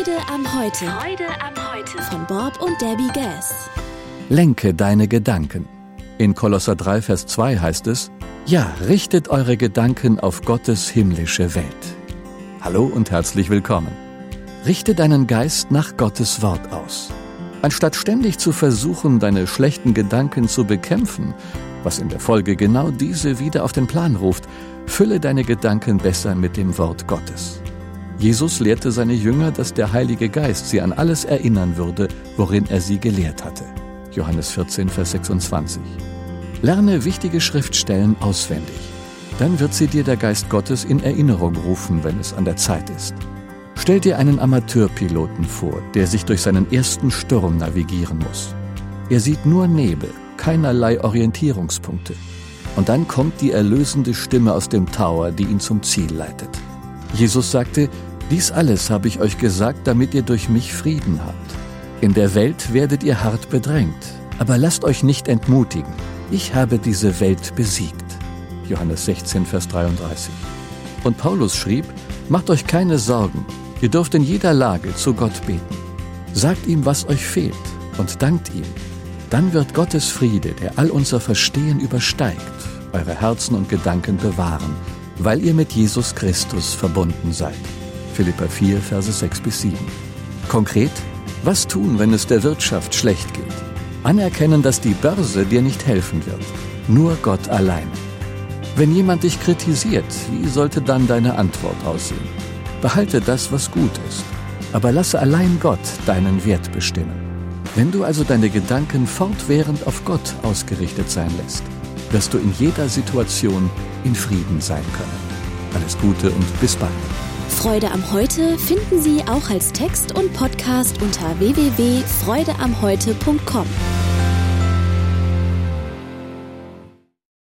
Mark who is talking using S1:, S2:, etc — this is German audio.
S1: Freude am Heute.
S2: Freude am Heute.
S1: Von Bob und Debbie Gass.
S3: Lenke deine Gedanken. In Kolosser 3, Vers 2 heißt es: Ja, richtet eure Gedanken auf Gottes himmlische Welt. Hallo und herzlich willkommen. Richte deinen Geist nach Gottes Wort aus. Anstatt ständig zu versuchen, deine schlechten Gedanken zu bekämpfen, was in der Folge genau diese wieder auf den Plan ruft, fülle deine Gedanken besser mit dem Wort Gottes. Jesus lehrte seine Jünger, dass der Heilige Geist sie an alles erinnern würde, worin er sie gelehrt hatte. Johannes 14, Vers 26. Lerne wichtige Schriftstellen auswendig. Dann wird sie dir der Geist Gottes in Erinnerung rufen, wenn es an der Zeit ist. Stell dir einen Amateurpiloten vor, der sich durch seinen ersten Sturm navigieren muss. Er sieht nur Nebel, keinerlei Orientierungspunkte. Und dann kommt die erlösende Stimme aus dem Tower, die ihn zum Ziel leitet. Jesus sagte: Dies alles habe ich euch gesagt, damit ihr durch mich Frieden habt. In der Welt werdet ihr hart bedrängt, aber lasst euch nicht entmutigen. Ich habe diese Welt besiegt. Johannes 16, Vers 33. Und Paulus schrieb: Macht euch keine Sorgen, ihr dürft in jeder Lage zu Gott beten. Sagt ihm, was euch fehlt, und dankt ihm. Dann wird Gottes Friede, der all unser Verstehen übersteigt, eure Herzen und Gedanken bewahren, weil ihr mit Jesus Christus verbunden seid. Philipper 4, Verse 6-7. Konkret: Was tun, wenn es der Wirtschaft schlecht geht? Anerkennen, dass die Börse dir nicht helfen wird. Nur Gott allein. Wenn jemand dich kritisiert, wie sollte dann deine Antwort aussehen? Behalte das, was gut ist, aber lasse allein Gott deinen Wert bestimmen. Wenn du also deine Gedanken fortwährend auf Gott ausgerichtet sein lässt, wirst du in jeder Situation in Frieden sein können. Alles Gute und bis bald.
S1: Freude am Heute finden Sie auch als Text und Podcast unter www.freudeamheute.com.